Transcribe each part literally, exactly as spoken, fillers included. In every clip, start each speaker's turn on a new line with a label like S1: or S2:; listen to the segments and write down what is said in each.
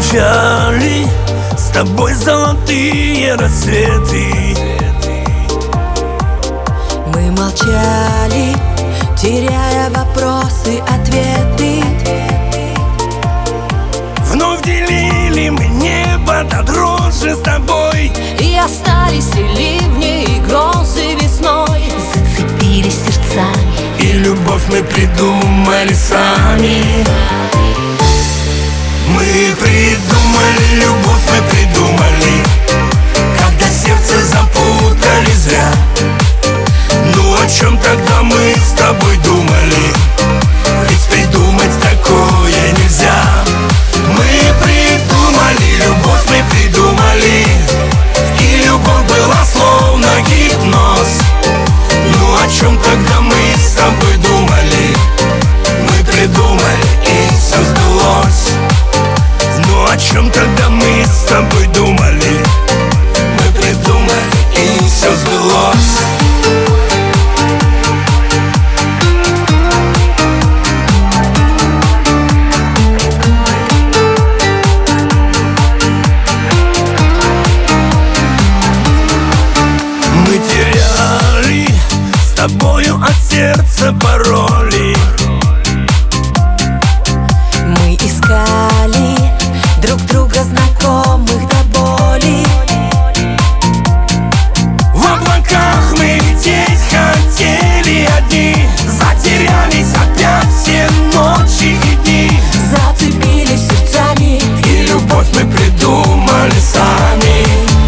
S1: молчали, с тобой золотые рассветы.
S2: Мы молчали, теряя вопросы, ответы.
S1: Вновь делили мы небо до дрожи с тобой,
S2: И остались и ливни, и грозы весной. Зацепились сердцами,
S1: и любовь мы придумали сами. Мы придумали любовь, мы придумали, когда сердце запутали зря. Ну о чем тогда мы с тобой думали? Ведь придумать такое нельзя. Мы придумали любовь, мы придумали, и любовь была словно гипноз. Ну о чем тогда мы с тобой думали? Мы придумали, и все сбылось. Ну о чем тогда мы с тобой думали? Мы придумали, и все сбылось. Мы теряли с тобою от сердца пароли.
S2: мы искали друг друга знакомых до боли.
S1: В облаках мы лететь хотели одни, затерялись опять все ночи и дни.
S2: Зацепились сердцами,
S1: И любовь мы придумали сами.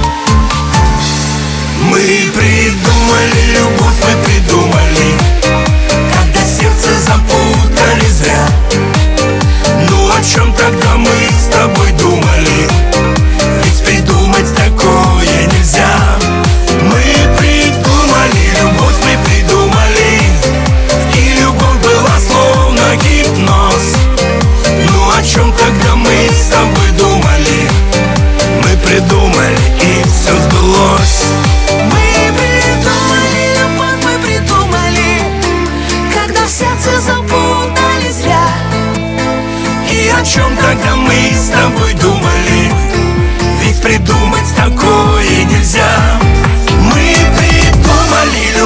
S1: Мы придумали любовь, мы придумали, когда сердце запутали зря. Ну о чем тогда мы с тобой думали? Ведь придумать такое нельзя. Мы придумали любовь, мы придумали, и любовь была словно гипноз. Ну о чем тогда мы с тобой думали? Мы придумали, и все сбылось.
S2: мы придумали любовь, мы придумали, когда в сердце запутали зря.
S1: И о чем тогда мы с тобой думали? Ведь придумать такое нельзя. Мы придумали